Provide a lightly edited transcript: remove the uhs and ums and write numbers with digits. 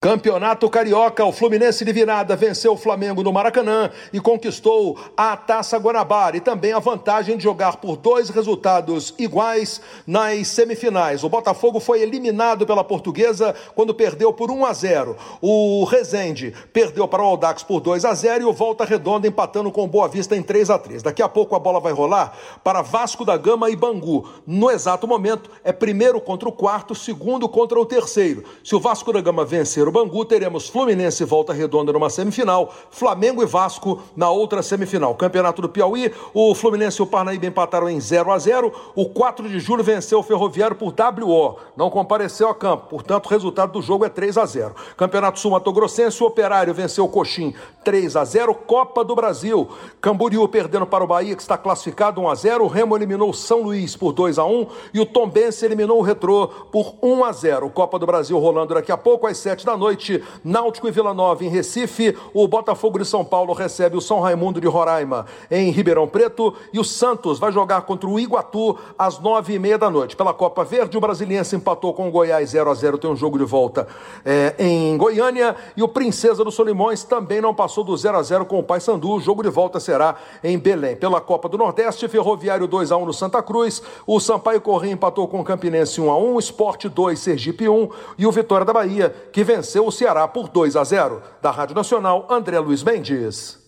Campeonato Carioca, o Fluminense de virada venceu o Flamengo no Maracanã e conquistou a Taça Guanabara e também a vantagem de jogar por 2 resultados iguais nas semifinais. O Botafogo foi eliminado pela Portuguesa quando perdeu por 1-0. O Resende perdeu para o Audax por 2-0 e o Volta Redonda empatando com o Boa Vista em 3-3. Daqui a pouco a bola vai rolar para Vasco da Gama e Bangu. No exato momento é primeiro contra o quarto, segundo contra o terceiro. Se o Vasco da Gama vencer o Bangu, teremos Fluminense e Volta Redonda numa semifinal, Flamengo e Vasco na outra semifinal. Campeonato do Piauí, o Fluminense e o Parnaíba empataram em 0-0, o 4 de julho venceu o Ferroviário por WO, não compareceu a campo, portanto o resultado do jogo é 3-0. Campeonato Sul-Mato-Grossense, o Operário venceu o Coxim 3-0, Copa do Brasil, Camboriú perdendo para o Bahia, que está classificado 1-0, o Remo eliminou o São Luís por 2-1 e o Tombense eliminou o Retrô por 1-0. Copa do Brasil rolando daqui a pouco às 7 da noite, Náutico e Vila Nova em Recife, o Botafogo de São Paulo recebe o São Raimundo de Roraima em Ribeirão Preto e o Santos vai jogar contra o Iguatu às 9h30 da noite. Pela Copa Verde, o Brasiliense empatou com o Goiás 0-0, tem um jogo de volta em Goiânia e o Princesa dos Solimões também não passou do 0-0 com o Paysandu, o jogo de volta será em Belém. Pela Copa do Nordeste, Ferroviário 2-1 no Santa Cruz, o Sampaio Corrêa empatou com o Campinense 1-1, Sport 2, Sergipe 1 e o Vitória da Bahia, que venceu o Ceará por 2-0. Da Rádio Nacional, André Luiz Mendes.